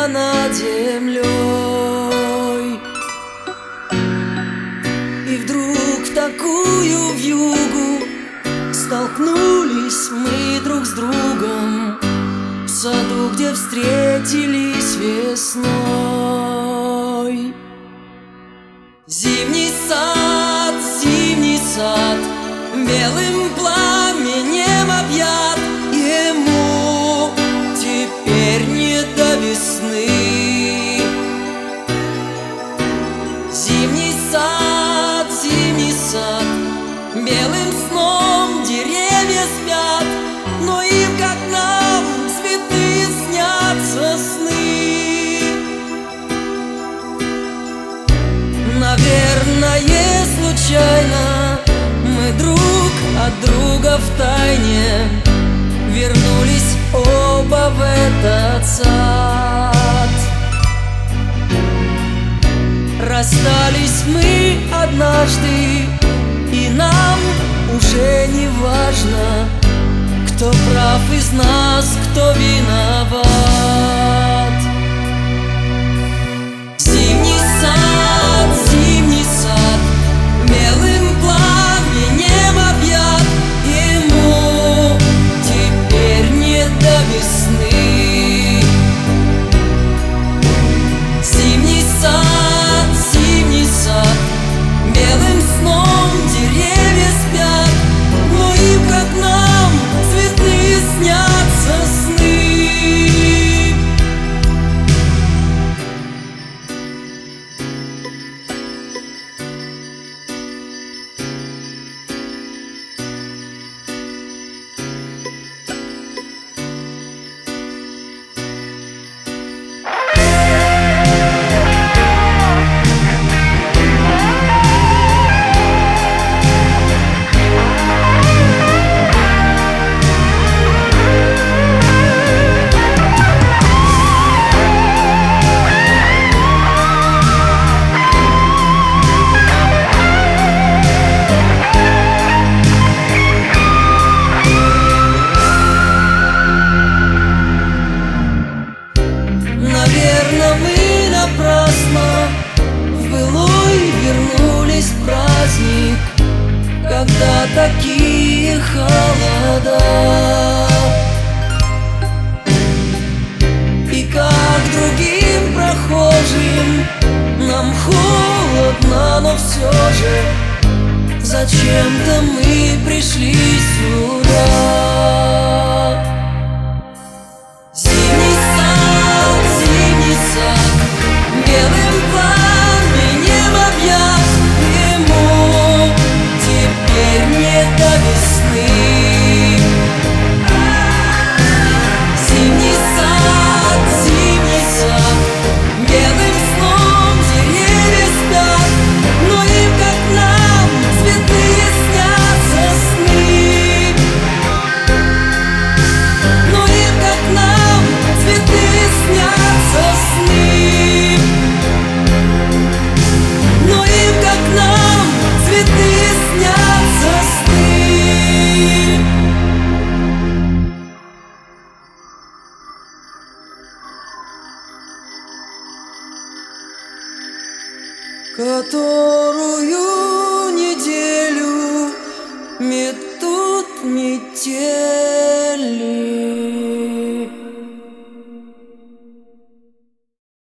небо над землей. И вдруг в такую вьюгу столкнулись мы друг с другом в саду, где встретились весной. Зимний сад, белым пламенем объят, ему теперь не до весны. Зимний сад, белым сном деревья спят, но им, как нам, цветы снятся сны. Наверное, случайно мы друг от друга втайне вернулись оба в этот сад. Расстались мы однажды, и нам уже не важно, кто прав из нас, кто виноват. Зимний сад, белым пламенем объят, ему теперь не до весны. Зимний сад, белым сном деревья спят, но им, как нам, цветы снятся сны. Наверно, мы напрасно в былой вернулись в праздник, когда такие холода. И как другим прохожим нам холодно, но все же зачем-то мы пришли сюда. Зимний сад, белым пламенем объят, ему теперь не до весны. Зимний сад, белым сном деревья спят, но им, как нам, цветы снятся сны. Но им, как нам, цветы снятся сны. Но им, как нам, цветы снятся сны. Которую неделю метут метель.